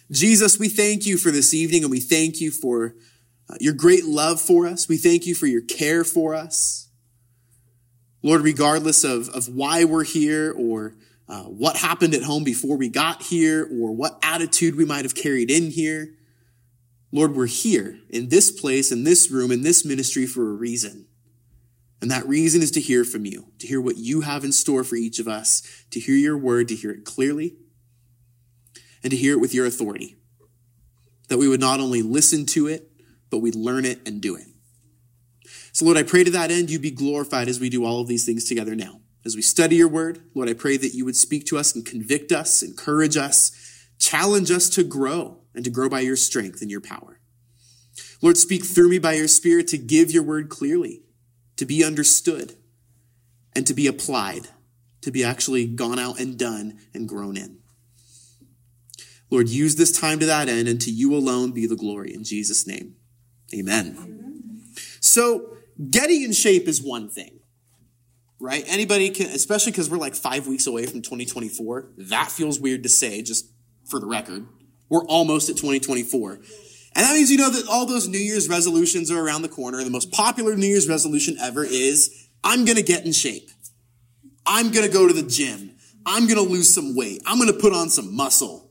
Jesus, we thank you for this evening, and we thank you for your great love for us. We thank you for your care for us. Lord, regardless of why we're here or what happened at home before we got here or what attitude we might have carried in here, Lord, we're here in this place, in this room, in this ministry for a reason. And that reason is to hear from you, to hear what you have in store for each of us, to hear your word, to hear it clearly, and to hear it with your authority. That we would not only listen to it, but we'd learn it and do it. So Lord, I pray to that end, you be glorified as we do all of these things together now. As we study your word, Lord, I pray that you would speak to us and convict us, encourage us, challenge us to grow and to grow by your strength and your power. Lord, speak through me by your Spirit to give your word clearly, to be understood, and to be applied, to be actually gone out and done and grown in. Lord, use this time to that end, and to you alone be the glory. In Jesus' name, amen. So getting in shape is one thing, right? Anybody can, especially because we're like 5 weeks away from 2024. That feels weird to say, just for the record. We're almost at 2024. And that means you know that all those New Year's resolutions are around the corner. The most popular New Year's resolution ever is, I'm going to get in shape. I'm going to go to the gym. I'm going to lose some weight. I'm going to put on some muscle.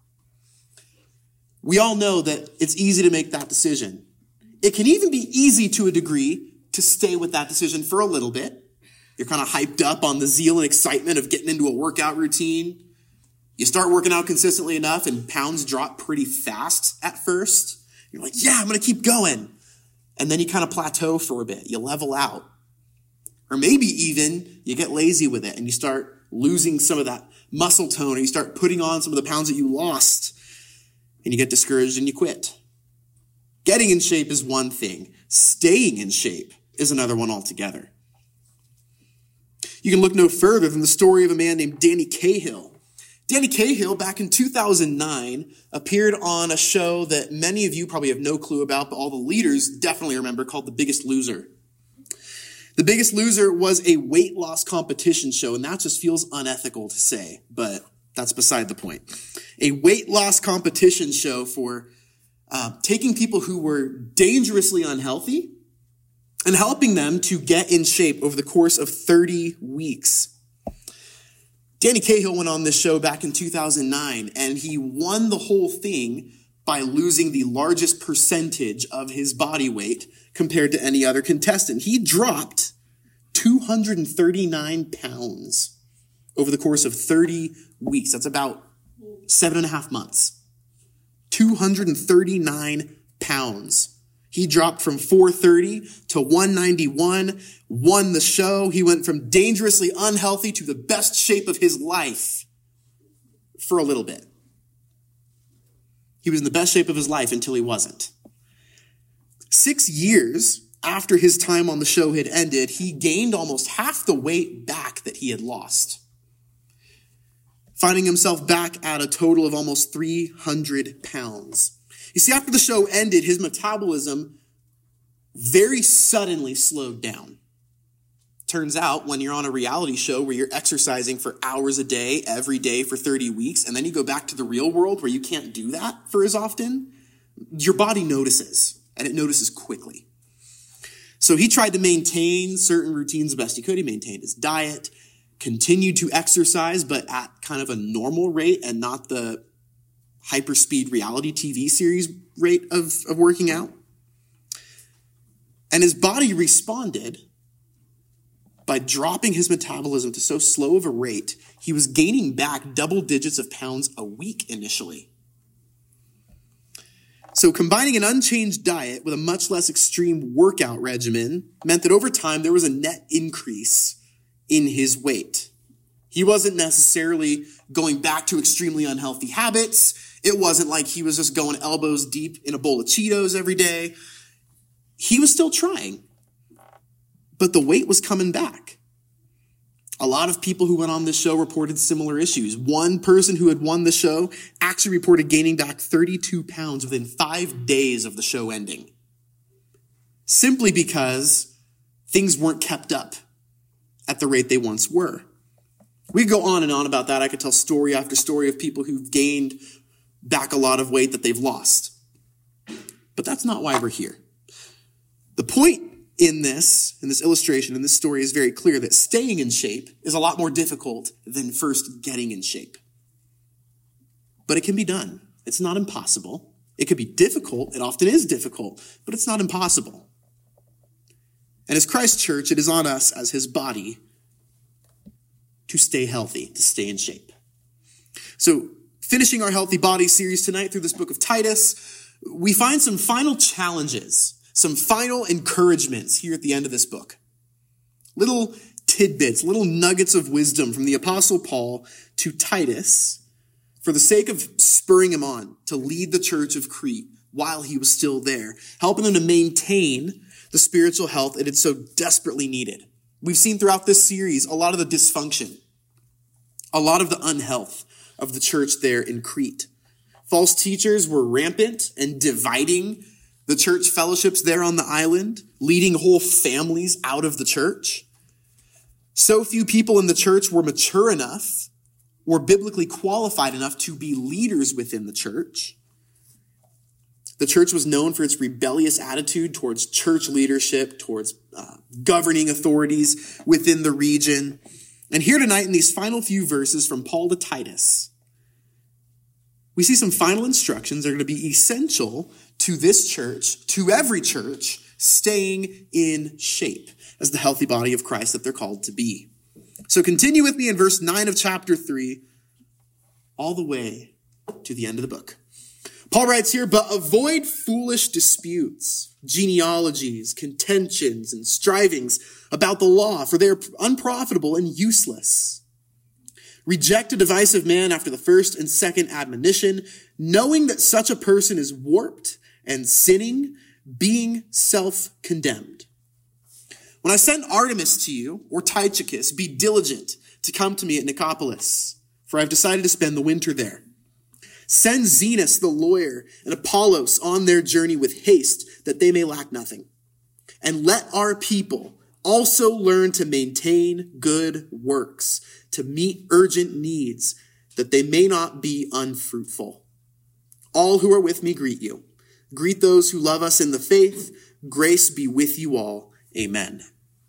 We all know that it's easy to make that decision. It can even be easy to a degree to stay with that decision for a little bit. You're kind of hyped up on the zeal and excitement of getting into a workout routine. You start working out consistently enough and pounds drop pretty fast at first. You're like, yeah, I'm going to keep going. And then you kind of plateau for a bit. You level out. Or maybe even you get lazy with it and you start losing some of that muscle tone, or you start putting on some of the pounds that you lost. And you get discouraged and you quit. Getting in shape is one thing. Staying in shape is another one altogether. You can look no further than the story of a man named Danny Cahill. Danny Cahill, back in 2009, appeared on a show that many of you probably have no clue about, but all the leaders definitely remember, called The Biggest Loser. The Biggest Loser was a weight loss competition show, and that just feels unethical to say, but that's beside the point. A weight loss competition show for taking people who were dangerously unhealthy and helping them to get in shape over the course of 30 weeks. Danny Cahill went on this show back in 2009, and he won the whole thing by losing the largest percentage of his body weight compared to any other contestant. He dropped 239 pounds over the course of 30 weeks. That's about 7.5 months. 239 pounds. He dropped from 430 to 191, won the show. He went from dangerously unhealthy to the best shape of his life for a little bit. He was in the best shape of his life until he wasn't. 6 years after his time on the show had ended, he gained almost half the weight back that he had lost, finding himself back at a total of almost 300 pounds. You see, after the show ended, his metabolism very suddenly slowed down. Turns out, when you're on a reality show where you're exercising for hours a day, every day for 30 weeks, and then you go back to the real world where you can't do that for as often, your body notices, and it notices quickly. So he tried to maintain certain routines the best he could. He maintained his diet, continued to exercise, but at kind of a normal rate and not the hyperspeed reality TV series rate of working out. And his body responded by dropping his metabolism to so slow of a rate, he was gaining back double digits of pounds a week initially. So combining an unchanged diet with a much less extreme workout regimen meant that over time there was a net increase in his weight. He wasn't necessarily going back to extremely unhealthy habits. It wasn't like he was just going elbows deep in a bowl of Cheetos every day. He was still trying, but the weight was coming back. A lot of people who went on this show reported similar issues. One person who had won the show actually reported gaining back 32 pounds within 5 days of the show ending, simply because things weren't kept up at the rate they once were. We could go on and on about that. I could tell story after story of people who've gained back a lot of weight that they've lost. But that's not why we're here. The point in this illustration, in this story, is very clear that staying in shape is a lot more difficult than first getting in shape. But it can be done. It's not impossible. It could be difficult. It often is difficult, but it's not impossible. And as Christ's church, it is on us as his body to stay healthy, to stay in shape. So, finishing our Healthy Body series tonight through this book of Titus, we find some final challenges, some final encouragements here at the end of this book. Little tidbits, little nuggets of wisdom from the Apostle Paul to Titus for the sake of spurring him on to lead the church of Crete while he was still there, helping them to maintain the spiritual health it had so desperately needed. We've seen throughout this series a lot of the dysfunction, a lot of the unhealth of the church there in Crete. False teachers were rampant and dividing the church fellowships there on the island, leading whole families out of the church. So few people in the church were mature enough, were biblically qualified enough to be leaders within the church. The church was known for its rebellious attitude towards church leadership, towards governing authorities within the region. And here tonight, in these final few verses from Paul to Titus, we see some final instructions that are going to be essential to this church, to every church, staying in shape as the healthy body of Christ that they're called to be. So continue with me in verse 9 of chapter 3, all the way to the end of the book. Paul writes here, "But avoid foolish disputes, genealogies, contentions, and strivings about the law, for they are unprofitable and useless. Reject a divisive man after the first and second admonition, knowing that such a person is warped and sinning, being self-condemned. When I send Artemas to you, or Tychicus, be diligent to come to me at Nicopolis, for I have decided to spend the winter there. Send Zenas the lawyer and Apollos on their journey with haste, that they may lack nothing. And let our people also learn to maintain good works, to meet urgent needs, that they may not be unfruitful. All who are with me greet you. Greet those who love us in the faith. Grace be with you all. Amen."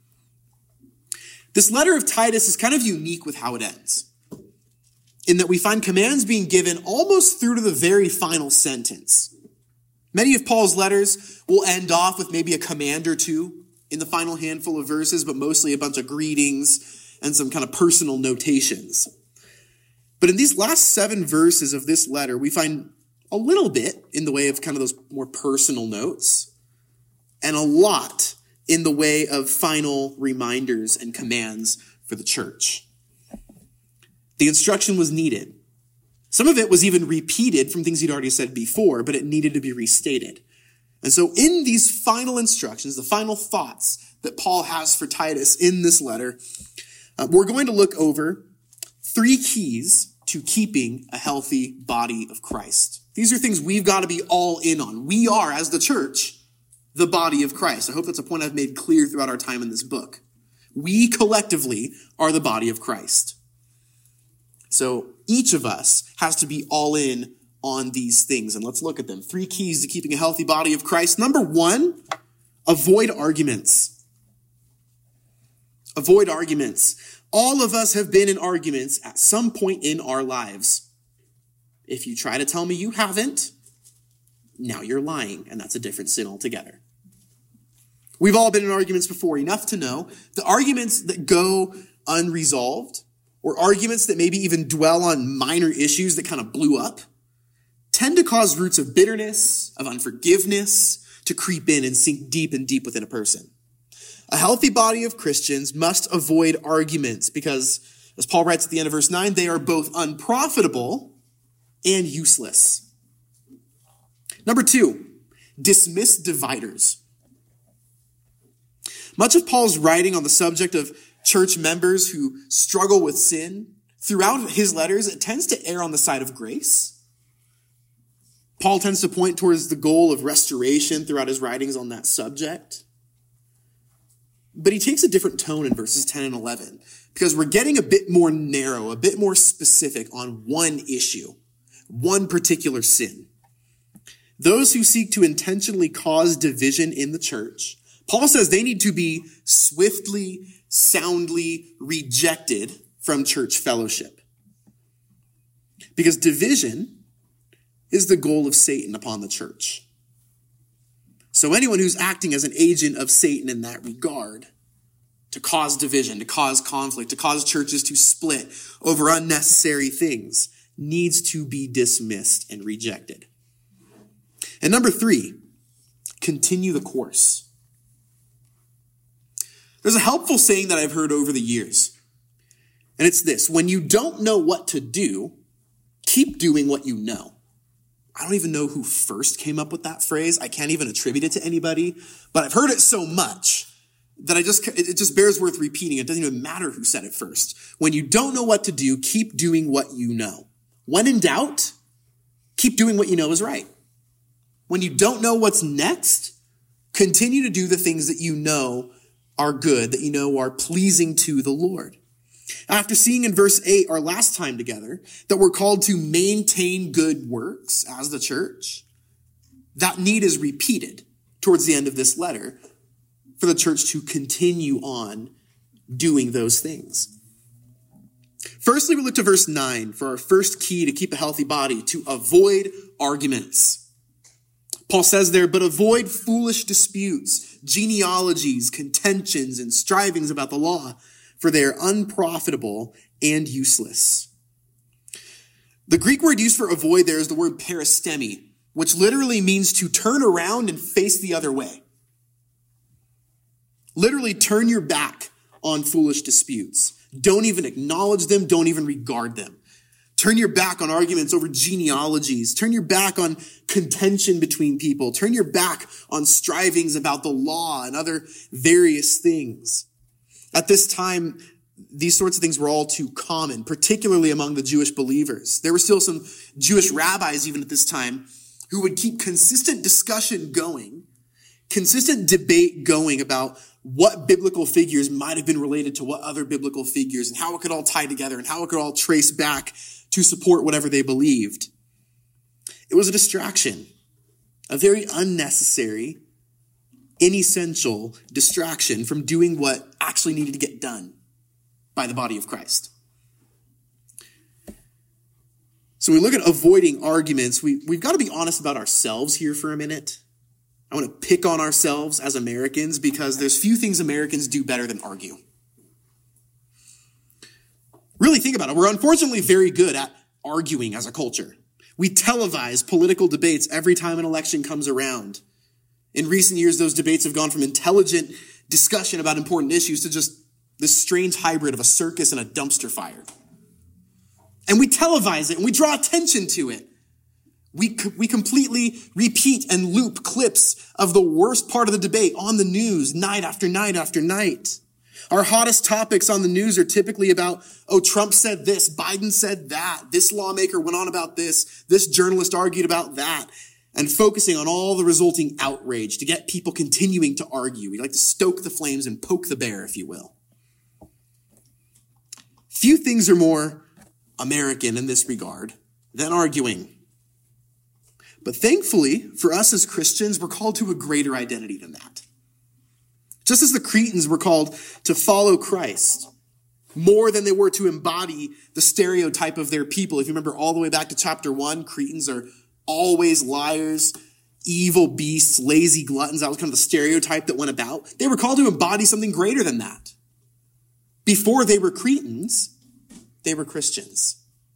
This letter of Titus is kind of unique with how it ends, in that we find commands being given almost through to the very final sentence. Many of Paul's letters will end off with maybe a command or two in the final handful of verses, but mostly a bunch of greetings and some kind of personal notations. But in these last 7 verses of this letter, we find a little bit in the way of kind of those more personal notes, and a lot in the way of final reminders and commands for the church. The instruction was needed. Some of it was even repeated from things he'd already said before, but it needed to be restated. And so in these final instructions, the final thoughts that Paul has for Titus in this letter, we're going to look over 3 keys to keeping a healthy body of Christ. These are things we've got to be all in on. We are, as the church, the body of Christ. I hope that's a point I've made clear throughout our time in this book. We collectively are the body of Christ. So each of us has to be all in on these things, and let's look at them. 3 keys to keeping a healthy body of Christ. Number 1, avoid arguments. Avoid arguments. All of us have been in arguments at some point in our lives. If you try to tell me you haven't, now you're lying, and that's a different sin altogether. We've all been in arguments before, enough to know the arguments that go unresolved, or arguments that maybe even dwell on minor issues that kind of blew up, tend to cause roots of bitterness, of unforgiveness, to creep in and sink deep and deep within a person. A healthy body of Christians must avoid arguments because, as Paul writes at the end of verse 9, they are both unprofitable and useless. Number 2, dismiss dividers. Much of Paul's writing on the subject of church members who struggle with sin, throughout his letters, it tends to err on the side of grace. Paul tends to point towards the goal of restoration throughout his writings on that subject. But he takes a different tone in verses 10 and 11 because we're getting a bit more narrow, a bit more specific on one issue. one particular sin. Those who seek to intentionally cause division in the church, Paul says they need to be swiftly, soundly rejected from church fellowship. Because division is the goal of Satan upon the church. So anyone who's acting as an agent of Satan in that regard, to cause division, to cause conflict, to cause churches to split over unnecessary things, needs to be dismissed and rejected. And number 3, continue the course. There's a helpful saying that I've heard over the years, and it's this: when you don't know what to do, keep doing what you know. I don't even know who first came up with that phrase. I can't even attribute it to anybody, but I've heard it so much that it just bears worth repeating. It doesn't even matter who said it first. When you don't know what to do, keep doing what you know. When in doubt, keep doing what you know is right. When you don't know what's next, continue to do the things that you know are good, that you know are pleasing to the Lord. After seeing in verse 8, our last time together, that we're called to maintain good works as the church, that need is repeated towards the end of this letter for the church to continue on doing those things. Firstly, we look to verse 9 for our first key to keep a healthy body: to avoid arguments. Paul says there, but avoid foolish disputes, genealogies, contentions, and strivings about the law, for they are unprofitable and useless. The Greek word used for avoid there is the word peristemi, which literally means to turn around and face the other way. Literally turn your back on foolish disputes. Don't even acknowledge them. Don't even regard them. Turn your back on arguments over genealogies. Turn your back on contention between people. Turn your back on strivings about the law and other various things. At this time, these sorts of things were all too common, particularly among the Jewish believers. There were still some Jewish rabbis even at this time who would keep consistent discussion going, consistent debate going about what biblical figures might have been related to what other biblical figures and how it could all tie together and how it could all trace back to support whatever they believed. It was a distraction, a very unnecessary, inessential distraction from doing what actually needed to get done by the body of Christ. So we look at avoiding arguments. We've got to be honest about ourselves here for a minute. I want to pick on ourselves as Americans because there's few things Americans do better than argue. Really think about it. We're unfortunately very good at arguing as a culture. We televise political debates every time an election comes around. In recent years, those debates have gone from intelligent discussion about important issues to just this strange hybrid of a circus and a dumpster fire. And we televise it and we draw attention to it. We completely repeat and loop clips of the worst part of the debate on the news night after night after night. Our hottest topics on the news are typically about, oh, Trump said this, Biden said that, this lawmaker went on about this journalist argued about that, and focusing on all the resulting outrage to get people continuing to argue. We like to stoke the flames and poke the bear, if you will. Few things are more American in this regard than arguing. But thankfully, for us as Christians, we're called to a greater identity than that. Just as the Cretans were called to follow Christ more than they were to embody the stereotype of their people. If you remember all the way back to chapter 1, Cretans are always liars, evil beasts, lazy gluttons. That was kind of the stereotype that went about. They were called to embody something greater than that. Before they were Cretans, they were Christians.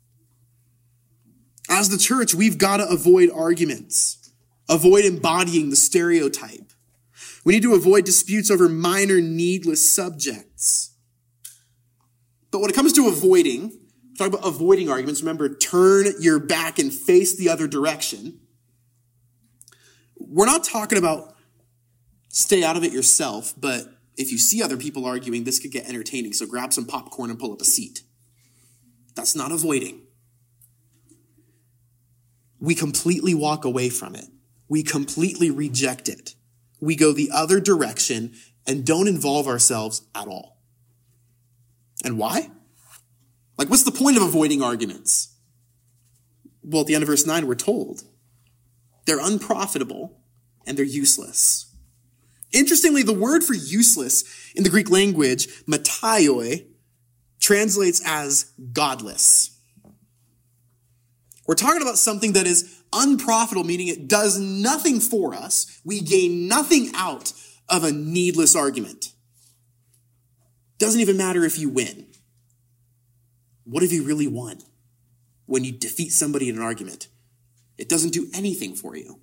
As the church, we've got to avoid arguments, avoid embodying the stereotype. We need to avoid disputes over minor, needless subjects. But when it comes to avoiding, talk about avoiding arguments, remember, turn your back and face the other direction. We're not talking about stay out of it yourself, but if you see other people arguing, this could get entertaining, so grab some popcorn and pull up a seat. That's not avoiding. We completely walk away from it. We completely reject it. We go the other direction and don't involve ourselves at all. And why? Like, what's the point of avoiding arguments? Well, at the end of verse 9, we're told they're unprofitable and they're useless. Interestingly, the word for useless in the Greek language, mataioi, translates as godless. We're talking about something that is unprofitable, meaning it does nothing for us. We gain nothing out of a needless argument. Doesn't even matter if you win. What have you really won when you defeat somebody in an argument? It doesn't do anything for you.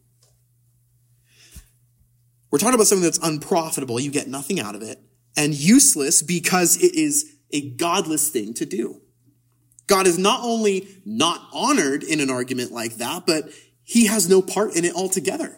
We're talking about something that's unprofitable. You get nothing out of it. And useless because it is a godless thing to do. God is not only not honored in an argument like that, but he has no part in it altogether.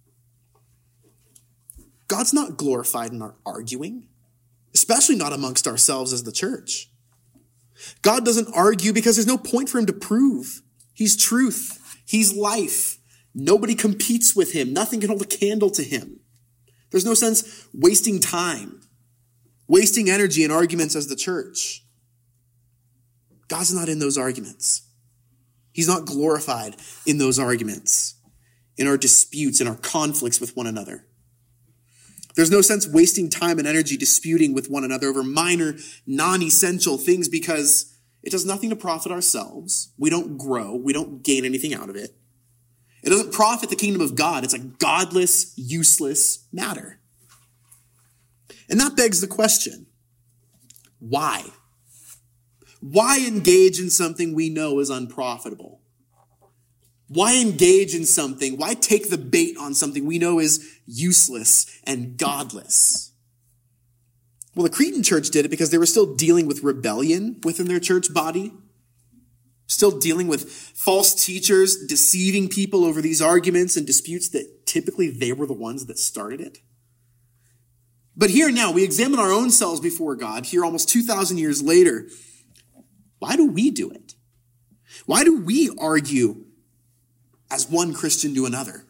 God's not glorified in our arguing, especially not amongst ourselves as the church. God doesn't argue because there's no point for him to prove. He's truth. He's life. Nobody competes with him. Nothing can hold a candle to him. There's no sense wasting time, wasting energy in arguments as the church. God's not in those arguments. He's not glorified in those arguments, in our disputes, in our conflicts with one another. There's no sense wasting time and energy disputing with one another over minor, non-essential things because it does nothing to profit ourselves. We don't grow. We don't gain anything out of it. It doesn't profit the kingdom of God. It's a godless, useless matter. And that begs the question, why? Why engage in something we know is unprofitable? Why engage in something? Why take the bait on something we know is useless and godless? Well, the Cretan church did it because they were still dealing with rebellion within their church body, still dealing with false teachers deceiving people over these arguments and disputes that typically they were the ones that started it. But here now, we examine our own selves before God, here almost 2,000 years later. Why do we do it? Why do we argue as one Christian to another?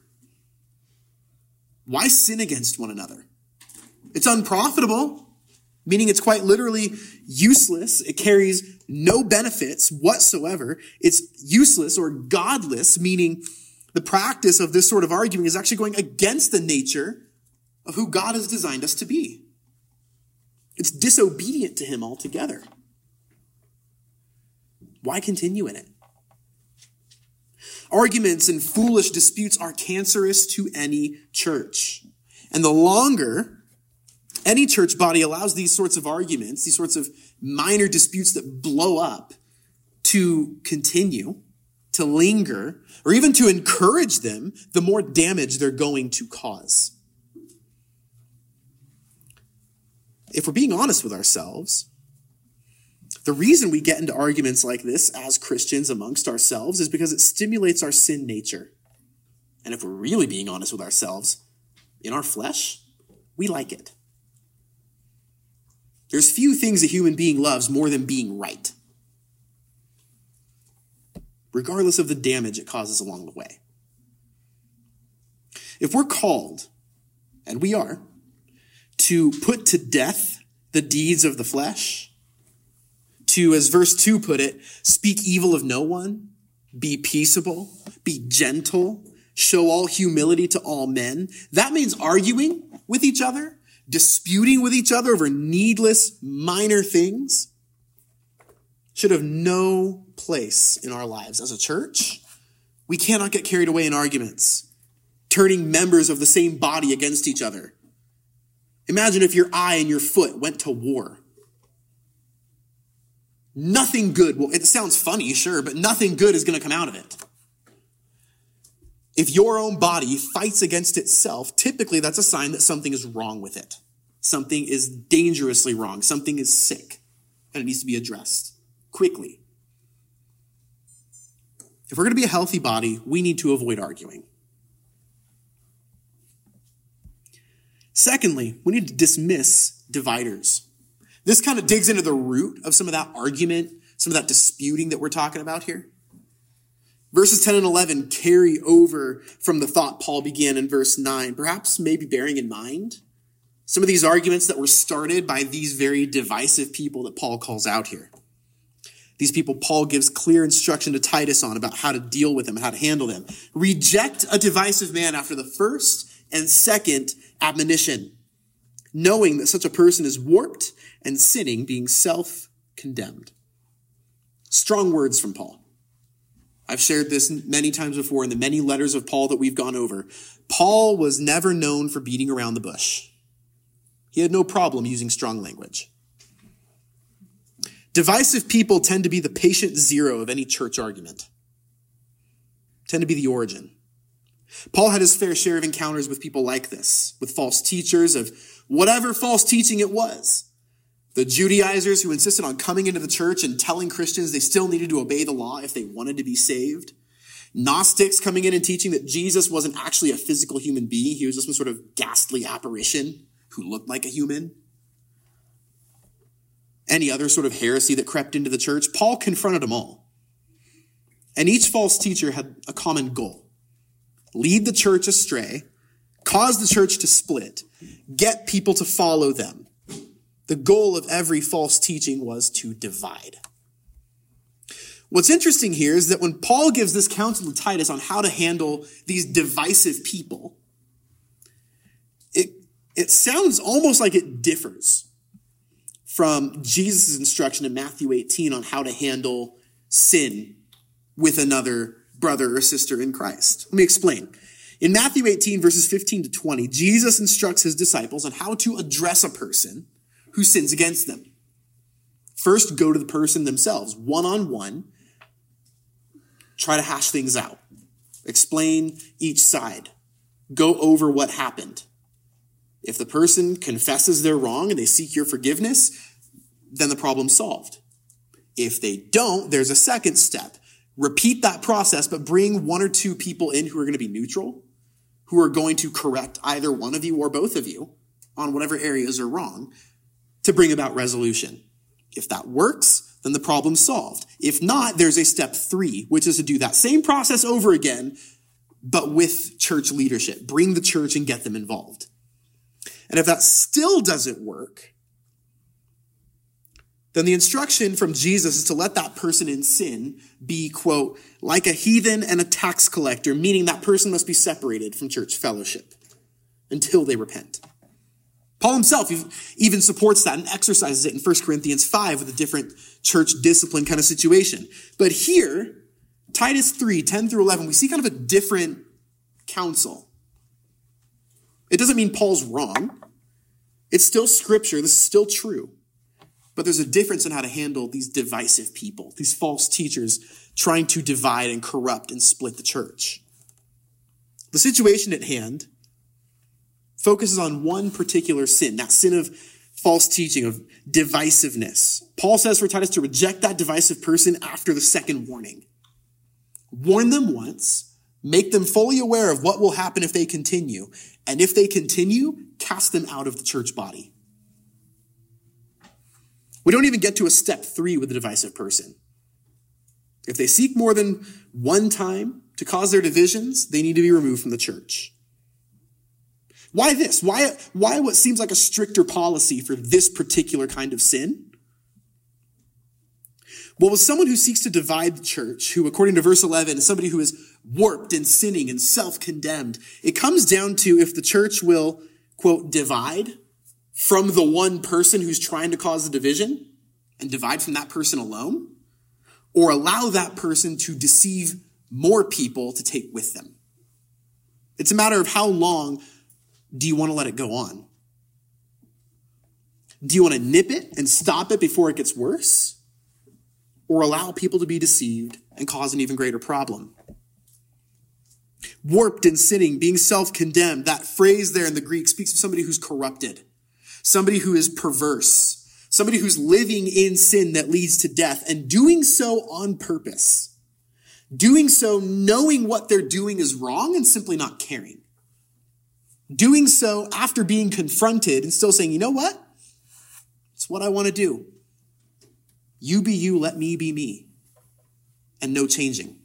Why sin against one another? It's unprofitable, meaning it's quite literally useless. It carries no benefits whatsoever. It's useless or godless, meaning the practice of this sort of arguing is actually going against the nature of who God has designed us to be. It's disobedient to him altogether. Why continue in it? Arguments and foolish disputes are cancerous to any church. And the longer any church body allows these sorts of arguments, these sorts of minor disputes that blow up to continue, to linger, or even to encourage them, the more damage they're going to cause. If we're being honest with ourselves, the reason we get into arguments like this as Christians amongst ourselves is because it stimulates our sin nature. And if we're really being honest with ourselves, in our flesh, we like it. There's few things a human being loves more than being right, regardless of the damage it causes along the way. If we're called, and we are, to put to death the deeds of the flesh, to, as verse 2 put it, speak evil of no one, be peaceable, be gentle, show all humility to all men. That means arguing with each other, disputing with each other over needless minor things should have no place in our lives. As a church, we cannot get carried away in arguments, turning members of the same body against each other. Imagine if your eye and your foot went to war. Nothing good, well, it sounds funny, sure, but nothing good is going to come out of it. If your own body fights against itself, typically that's a sign that something is wrong with it. Something is dangerously wrong. Something is sick, and it needs to be addressed quickly. If we're going to be a healthy body, we need to avoid arguing. Secondly, we need to dismiss dividers. This kind of digs into the root of some of that argument, some of that disputing that we're talking about here. Verses 10 and 11 carry over from the thought Paul began in verse 9, perhaps maybe bearing in mind some of these arguments that were started by these very divisive people that Paul calls out here. These people Paul gives clear instruction to Titus on about how to deal with them, how to handle them. Reject a divisive man after the first and second admonition, knowing that such a person is warped and sinning, being self-condemned. Strong words from Paul. I've shared this many times before in the many letters of Paul that we've gone over. Paul was never known for beating around the bush. He had no problem using strong language. Divisive people tend to be the patient zero of any church argument, tend to be the origin. Paul had his fair share of encounters with people like this, with false teachers of whatever false teaching it was. The Judaizers who insisted on coming into the church and telling Christians they still needed to obey the law if they wanted to be saved. Gnostics coming in and teaching that Jesus wasn't actually a physical human being. He was just some sort of ghastly apparition who looked like a human. Any other sort of heresy that crept into the church, Paul confronted them all. And each false teacher had a common goal. Lead the church astray, cause the church to split, get people to follow them. The goal of every false teaching was to divide. What's interesting here is that when Paul gives this counsel to Titus on how to handle these divisive people, it sounds almost like it differs from Jesus' instruction in Matthew 18 on how to handle sin with another brother or sister in Christ. Let me explain. In Matthew 18, verses 15 to 20, Jesus instructs his disciples on how to address a person who sins against them. First, go to the person themselves, one-on-one. Try to hash things out. Explain each side. Go over what happened. If the person confesses their wrong and they seek your forgiveness, then the problem's solved. If they don't, there's a second step. Repeat that process, but bring one or two people in who are going to be neutral, who are going to correct either one of you or both of you on whatever areas are wrong to bring about resolution. If that works, then the problem's solved. If not, there's a step 3, which is to do that same process over again, but with church leadership. Bring the church and get them involved. And if that still doesn't work, then the instruction from Jesus is to let that person in sin be, quote, like a heathen and a tax collector, meaning that person must be separated from church fellowship until they repent. Paul himself even supports that and exercises it in 1 Corinthians 5 with a different church discipline kind of situation. But here, Titus 3, 10 through 11, we see kind of a different counsel. It doesn't mean Paul's wrong. It's still scripture. This is still true. But there's a difference in how to handle these divisive people, these false teachers trying to divide and corrupt and split the church. The situation at hand focuses on one particular sin, that sin of false teaching, of divisiveness. Paul says for Titus to reject that divisive person after the second warning. Warn them once, make them fully aware of what will happen if they continue, and if they continue, cast them out of the church body. We don't even get to a step 3 with the divisive person. If they seek more than one time to cause their divisions, they need to be removed from the church. Why this? Why what seems like a stricter policy for this particular kind of sin? Well, with someone who seeks to divide the church, who, according to verse 11, is somebody who is warped and sinning and self-condemned, it comes down to if the church will, quote, divide from the one person who's trying to cause the division and divide from that person alone, or allow that person to deceive more people to take with them. It's a matter of how long do you want to let it go on? Do you want to nip it and stop it before it gets worse? Or allow people to be deceived and cause an even greater problem? Warped and sinning, being self-condemned, that phrase there in the Greek speaks of somebody who's corrupted, somebody who is perverse, somebody who's living in sin that leads to death and doing so on purpose, doing so knowing what they're doing is wrong and simply not caring. Doing so after being confronted and still saying, you know what? It's what I want to do. You be you, let me be me. And no changing.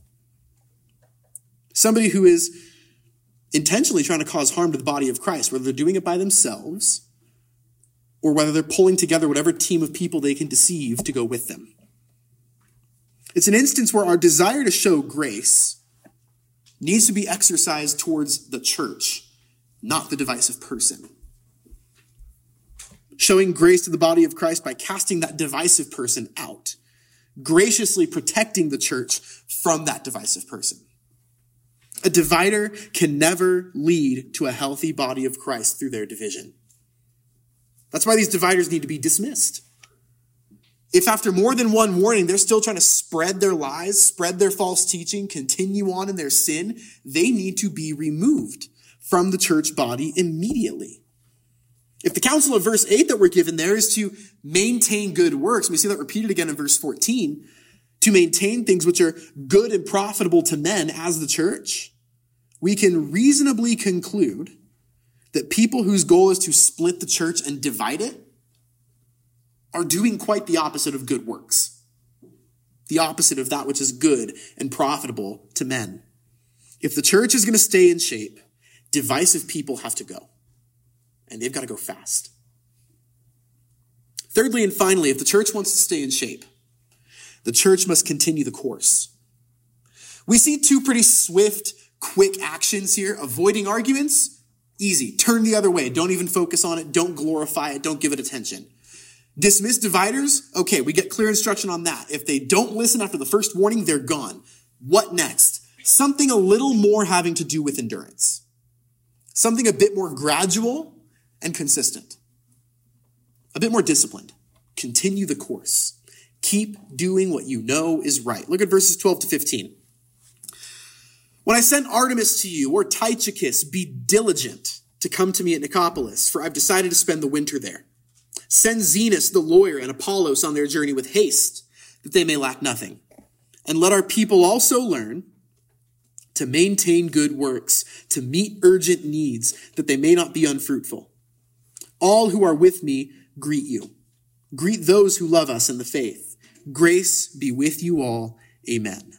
Somebody who is intentionally trying to cause harm to the body of Christ, whether they're doing it by themselves or whether they're pulling together whatever team of people they can deceive to go with them. It's an instance where our desire to show grace needs to be exercised towards the church, not the divisive person. Showing grace to the body of Christ by casting that divisive person out, graciously protecting the church from that divisive person. A divider can never lead to a healthy body of Christ through their division. That's why these dividers need to be dismissed. If after more than one warning, they're still trying to spread their lies, spread their false teaching, continue on in their sin, they need to be removed from the church body immediately. If the counsel of verse 8 that we're given there is to maintain good works, and we see that repeated again in verse 14, to maintain things which are good and profitable to men as the church, we can reasonably conclude that people whose goal is to split the church and divide it are doing quite the opposite of good works. The opposite of that which is good and profitable to men. If the church is going to stay in shape, divisive people have to go. And they've got to go fast. Thirdly and finally, if the church wants to stay in shape, the church must continue the course. We see two pretty swift, quick actions here. Avoiding arguments, easy. Turn the other way. Don't even focus on it. Don't glorify it. Don't give it attention. Dismiss dividers. Okay, we get clear instruction on that. If they don't listen after the first warning, they're gone. What next? Something a little more having to do with endurance. Something a bit more gradual and consistent. A bit more disciplined. Continue the course. Keep doing what you know is right. Look at verses 12 to 15. When I sent Artemas to you, or Tychicus, be diligent to come to me at Nicopolis, for I've decided to spend the winter there. Send Zenas the lawyer and Apollos on their journey with haste, that they may lack nothing. And let our people also learn to maintain good works, to meet urgent needs, that they may not be unfruitful. All who are with me greet you. Greet those who love us in the faith. Grace be with you all. Amen.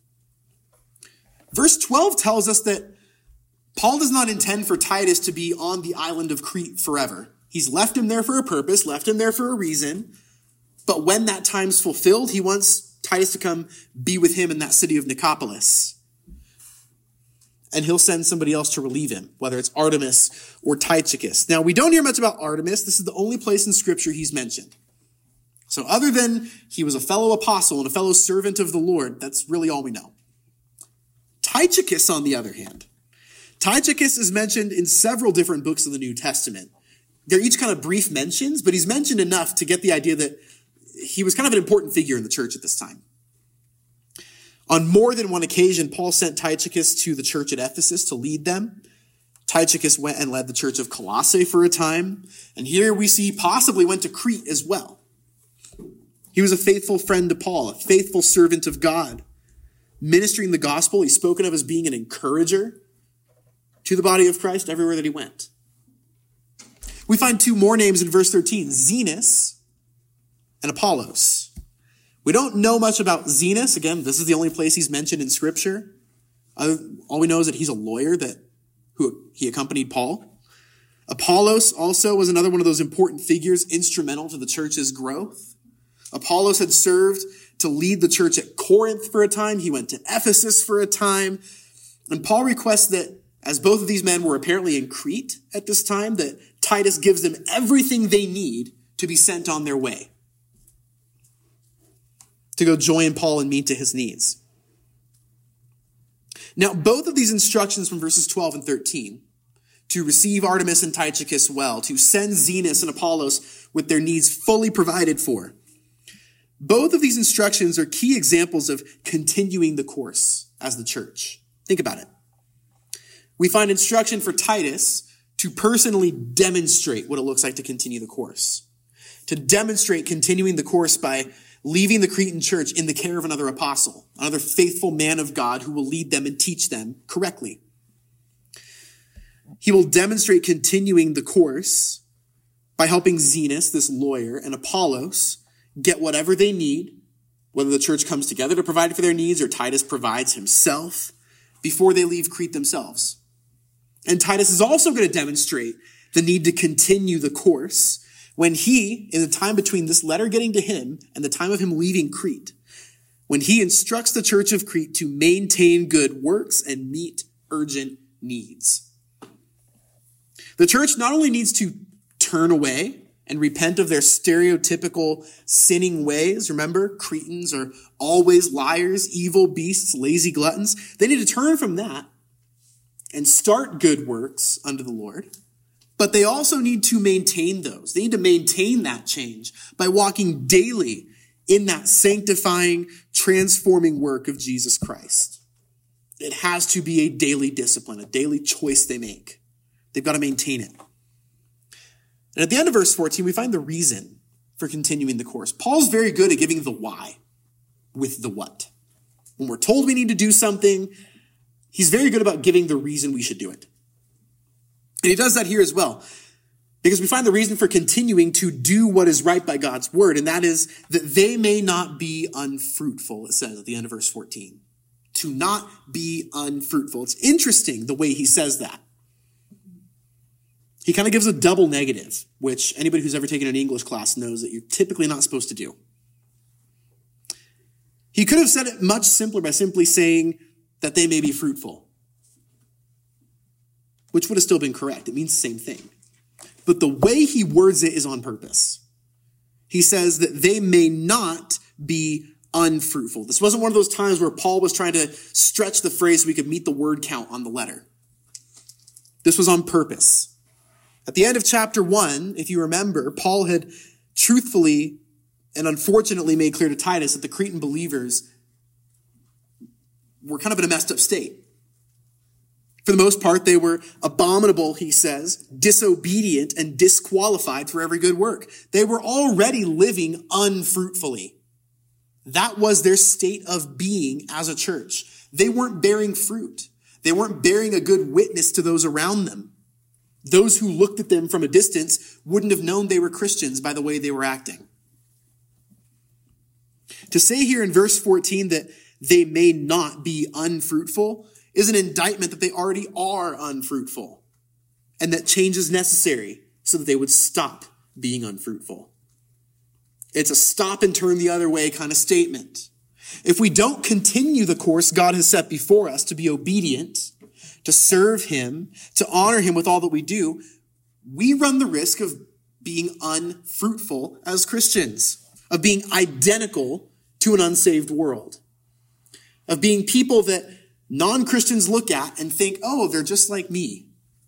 Verse 12 tells us that Paul does not intend for Titus to be on the island of Crete forever. He's left him there for a purpose, left him there for a reason. But when that time's fulfilled, he wants Titus to come be with him in that city of Nicopolis. And he'll send somebody else to relieve him, whether it's Artemas or Tychicus. Now, we don't hear much about Artemas. This is the only place in Scripture he's mentioned. So other than he was a fellow apostle and a fellow servant of the Lord, that's really all we know. Tychicus, on the other hand, Tychicus is mentioned in several different books of the New Testament. They're each kind of brief mentions, but he's mentioned enough to get the idea that he was kind of an important figure in the church at this time. On more than one occasion, Paul sent Tychicus to the church at Ephesus to lead them. Tychicus went and led the church of Colossae for a time. And here we see he possibly went to Crete as well. He was a faithful friend to Paul, a faithful servant of God. Ministering the gospel, he's spoken of as being an encourager to the body of Christ everywhere that he went. We find two more names in verse 13, Zenas and Apollos. We don't know much about Zenas. Again, this is the only place he's mentioned in Scripture. All we know is that he's a lawyer who accompanied Paul. Apollos also was another one of those important figures instrumental to the church's growth. Apollos had served to lead the church at Corinth for a time. He went to Ephesus for a time. And Paul requests that, as both of these men were apparently in Crete at this time, that Titus gives them everything they need to be sent on their way, to go join Paul and meet to his needs. Now, both of these instructions from verses 12 and 13, to receive Artemas and Tychicus well, to send Zenas and Apollos with their needs fully provided for, both of these instructions are key examples of continuing the course as the church. Think about it. We find instruction for Titus to personally demonstrate what it looks like to continue the course, to demonstrate continuing the course by leaving the Cretan church in the care of another apostle, another faithful man of God who will lead them and teach them correctly. He will demonstrate continuing the course by helping Zenas, this lawyer, and Apollos get whatever they need, whether the church comes together to provide for their needs or Titus provides himself, before they leave Crete themselves. And Titus is also going to demonstrate the need to continue the course when he, in the time between this letter getting to him and the time of him leaving Crete, when he instructs the church of Crete to maintain good works and meet urgent needs. The church not only needs to turn away and repent of their stereotypical sinning ways. Remember, Cretans are always liars, evil beasts, lazy gluttons. They need to turn from that and start good works unto the Lord. But they also need to maintain those. They need to maintain that change by walking daily in that sanctifying, transforming work of Jesus Christ. It has to be a daily discipline, a daily choice they make. They've got to maintain it. And at the end of verse 14, we find the reason for continuing the course. Paul's very good at giving the why with the what. When we're told we need to do something, he's very good about giving the reason we should do it. And he does that here as well, because we find the reason for continuing to do what is right by God's word, and that is that they may not be unfruitful, it says at the end of verse 14. To not be unfruitful. It's interesting the way he says that. He kind of gives a double negative, which anybody who's ever taken an English class knows that you're typically not supposed to do. He could have said it much simpler by simply saying that they may be fruitful, which would have still been correct. It means the same thing. But the way he words it is on purpose. He says that they may not be unfruitful. This wasn't one of those times where Paul was trying to stretch the phrase so we could meet the word count on the letter. This was on purpose. At the end of chapter 1, if you remember, Paul had truthfully and unfortunately made clear to Titus that the Cretan believers were kind of in a messed up state. For the most part, they were abominable, he says, disobedient and disqualified for every good work. They were already living unfruitfully. That was their state of being as a church. They weren't bearing fruit. They weren't bearing a good witness to those around them. Those who looked at them from a distance wouldn't have known they were Christians by the way they were acting. To say here in verse 14 that they may not be unfruitful is an indictment that they already are unfruitful and that change is necessary so that they would stop being unfruitful. It's a stop and turn the other way kind of statement. If we don't continue the course God has set before us to be obedient, to serve him, to honor him with all that we do, we run the risk of being unfruitful as Christians, of being identical to an unsaved world, of being people that non-Christians look at and think, oh, they're just like me.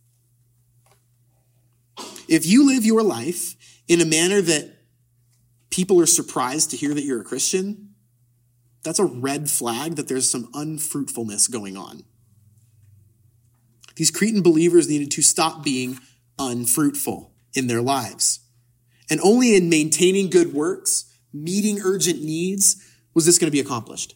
If you live your life in a manner that people are surprised to hear that you're a Christian, that's a red flag that there's some unfruitfulness going on. These Cretan believers needed to stop being unfruitful in their lives. And only in maintaining good works, meeting urgent needs, was this going to be accomplished.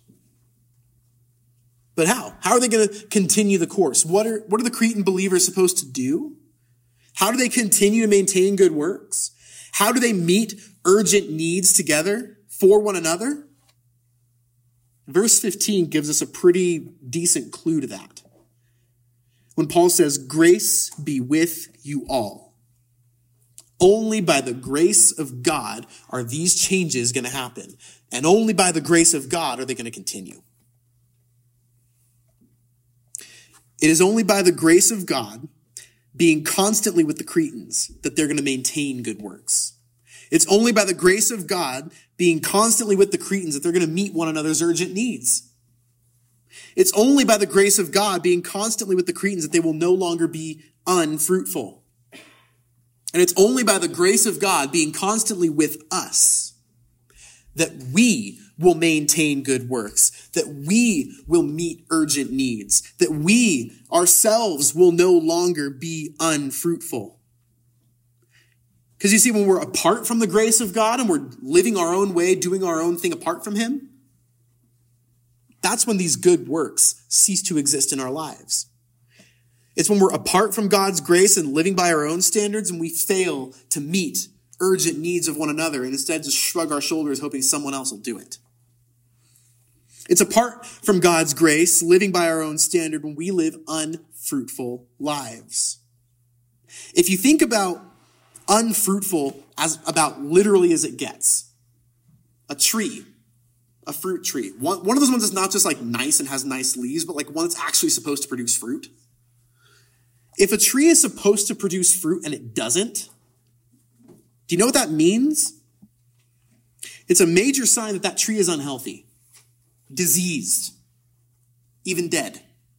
But how? How are they going to continue the course? What are the Cretan believers supposed to do? How do they continue to maintain good works? How do they meet urgent needs together for one another? Verse 15 gives us a pretty decent clue to that. When Paul says, grace be with you all. Only by the grace of God are these changes going to happen. And only by the grace of God are they going to continue. It is only by the grace of God being constantly with the Cretans that they're going to maintain good works. It's only by the grace of God being constantly with the Cretans that they're going to meet one another's urgent needs. It's only by the grace of God being constantly with the Cretans that they will no longer be unfruitful. And it's only by the grace of God being constantly with us that we will maintain good works, that we will meet urgent needs, that we ourselves will no longer be unfruitful. Because you see, when we're apart from the grace of God and we're living our own way, doing our own thing apart from him, that's when these good works cease to exist in our lives. It's when we're apart from God's grace and living by our own standards and we fail to meet urgent needs of one another and instead just shrug our shoulders hoping someone else will do it. It's apart from God's grace, living by our own standard, when we live unfruitful lives. If you think about unfruitful as about literally as it gets, a tree a fruit tree. One of those ones that's not just like nice and has nice leaves, but like one that's actually supposed to produce fruit. If a tree is supposed to produce fruit and it doesn't, do you know what that means? It's a major sign that that tree is unhealthy, diseased, even dead.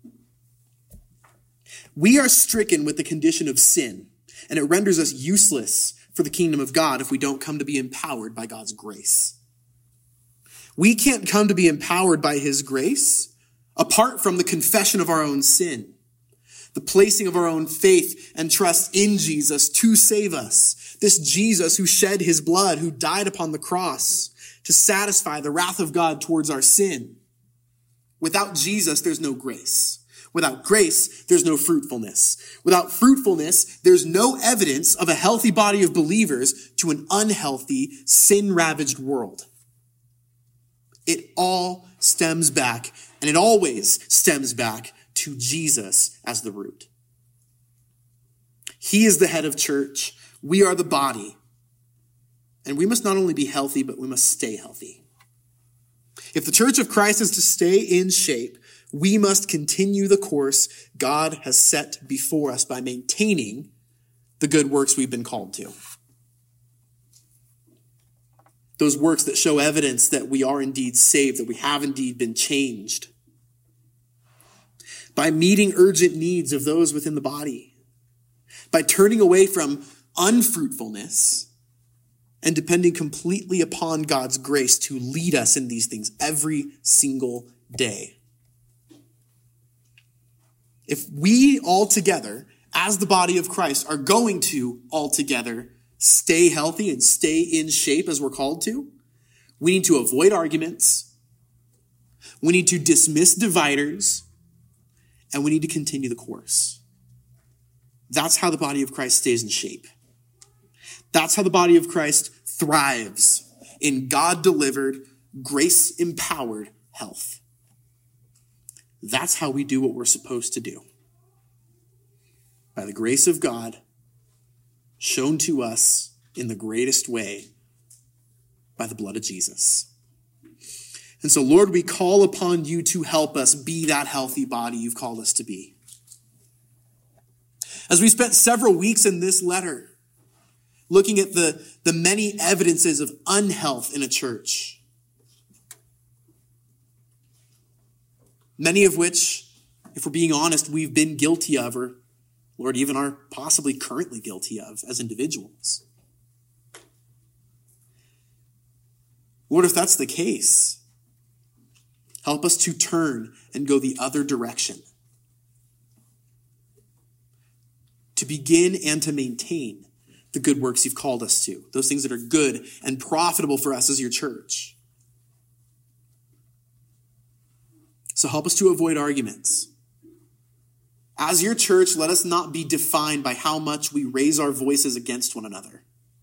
We are stricken with the condition of sin, and it renders us useless for the kingdom of God if we don't come to be empowered by God's grace. We can't come to be empowered by his grace apart from the confession of our own sin, the placing of our own faith and trust in Jesus to save us. This Jesus who shed his blood, who died upon the cross to satisfy the wrath of God towards our sin. Without Jesus, there's no grace. Without grace, there's no fruitfulness. Without fruitfulness, there's no evidence of a healthy body of believers to an unhealthy, sin-ravaged world. It all stems back, and it always stems back to Jesus as the root. He is the head of church. We are the body. And we must not only be healthy, but we must stay healthy. If the church of Christ is to stay in shape, we must continue the course God has set before us by maintaining the good works we've been called to. Those works that show evidence that we are indeed saved, that we have indeed been changed. By meeting urgent needs of those within the body. By turning away from unfruitfulness and depending completely upon God's grace to lead us in these things every single day. If we all together, as the body of Christ, are going to all together stay healthy and stay in shape as we're called to, we need to avoid arguments, we need to dismiss dividers, and we need to continue the course. That's how the body of Christ stays in shape. That's how the body of Christ thrives in God-delivered, grace-empowered health. That's how we do what we're supposed to do. By the grace of God, shown to us in the greatest way by the blood of Jesus. And so, Lord, we call upon you to help us be that healthy body you've called us to be. As we spent several weeks in this letter, looking at the many evidences of unhealth in a church, many of which, if we're being honest, we've been guilty of, or, Lord, even are possibly currently guilty of as individuals. Lord, if that's the case, help us to turn and go the other direction. To begin and to maintain the good works you've called us to. Those things that are good and profitable for us as your church. So help us to avoid arguments. As your church, let us not be defined by how much we raise our voices against one another.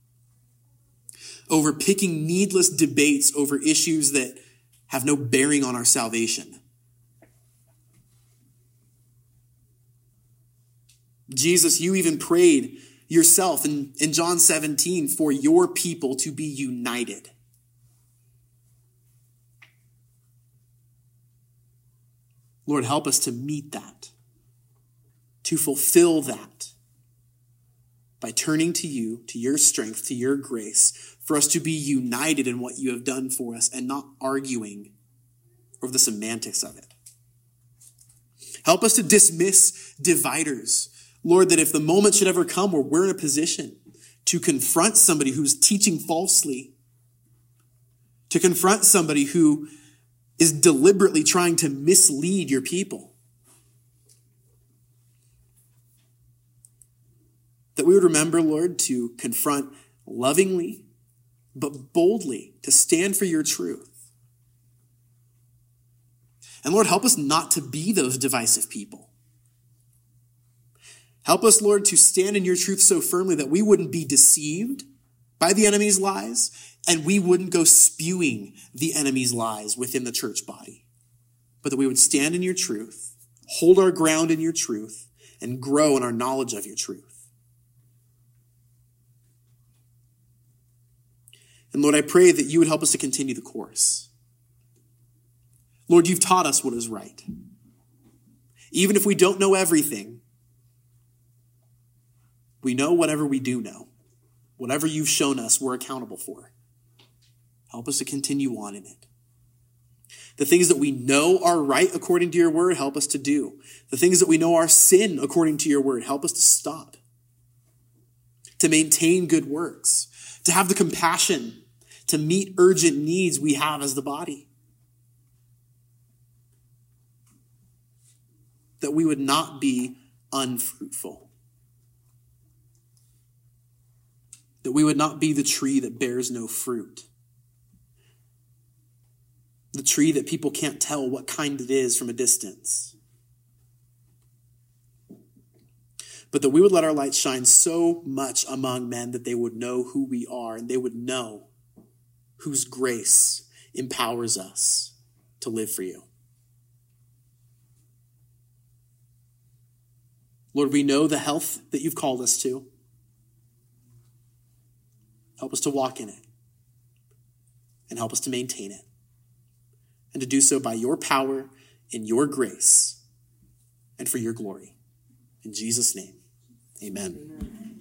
Over picking needless debates over issues that have no bearing on our salvation. Jesus, you even prayed yourself in John 17 for your people to be united. Lord, help us to meet that, to fulfill that by turning to you, to your strength, to your grace, for us to be united in what you have done for us and not arguing over the semantics of it. Help us to dismiss dividers. Lord, that if the moment should ever come where we're in a position to confront somebody who's teaching falsely, to confront somebody who is deliberately trying to mislead your people, that we would remember, Lord, to confront lovingly, but boldly, to stand for your truth. And Lord, help us not to be those divisive people. Help us, Lord, to stand in your truth so firmly that we wouldn't be deceived by the enemy's lies, and we wouldn't go spewing the enemy's lies within the church body, but that we would stand in your truth, hold our ground in your truth, and grow in our knowledge of your truth. And Lord, I pray that you would help us to continue the course. Lord, you've taught us what is right. Even if we don't know everything, we know whatever we do know. Whatever you've shown us, we're accountable for. Help us to continue on in it. The things that we know are right according to your word, help us to do. The things that we know are sin according to your word, help us to stop. To maintain good works. To have the compassion to meet urgent needs we have as the body. That we would not be unfruitful. That we would not be the tree that bears no fruit. The tree that people can't tell what kind it is from a distance. But that we would let our light shine so much among men that they would know who we are and they would know whose grace empowers us to live for you. Lord, we know the health that you've called us to. Help us to walk in it and help us to maintain it. And to do so by your power and your grace and for your glory. In Jesus' name, amen.